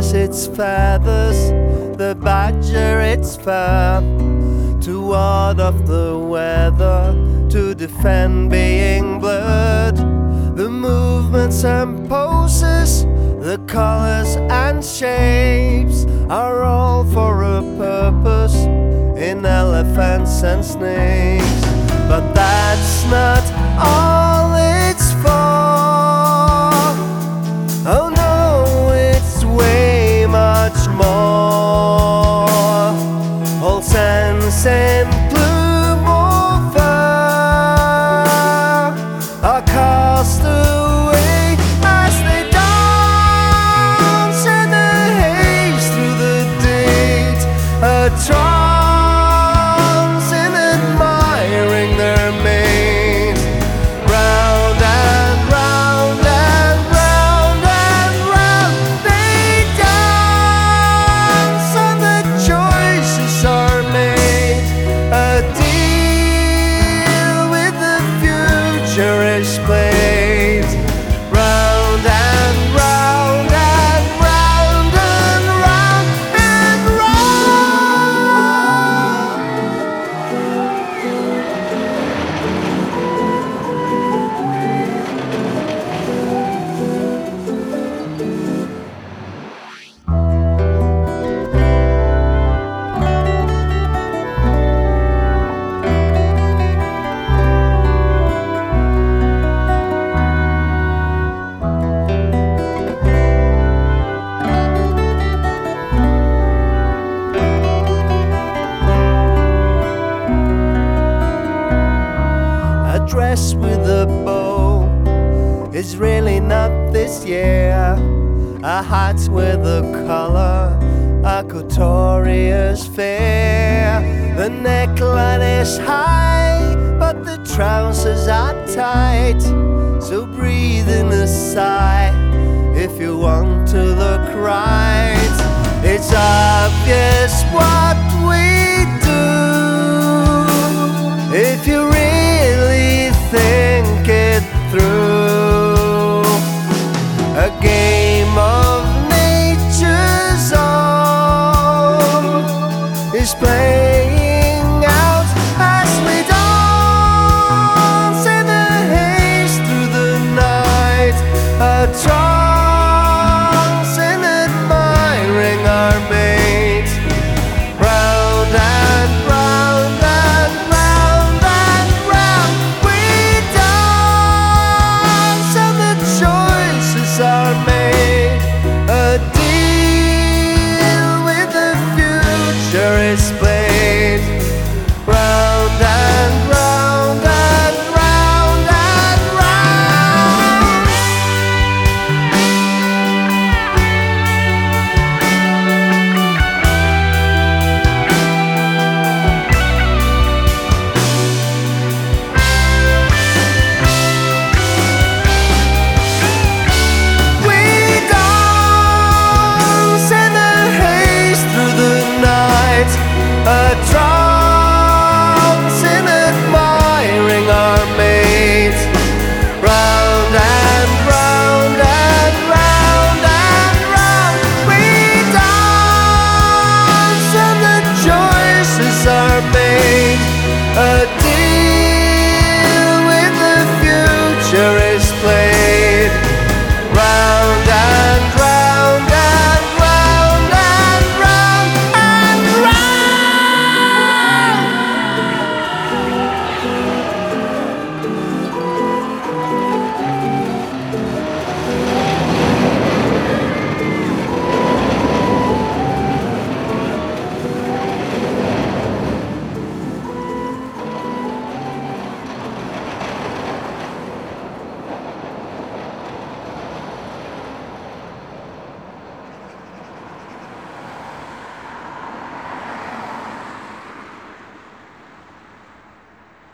lost its feathers, the badger its fur, to ward off the weather, to defend being blurred. The movements and poses, the colors and shapes are all for a purpose in elephants and snakes. But that's not all it's for. Oh no, it's way much more. All sense and plume or fur are cast away as they dance in the haze through the date, a trance in admiring their maze. Round and round and round and round they dance, and the choices are made. A deal with the future is played. Round and round and round and round and a dress with a bow is really not this year. A hat with a collar, a couturiers fair. The neckline is high, but the trousers are tight. So breathe in a sigh if you want to look right.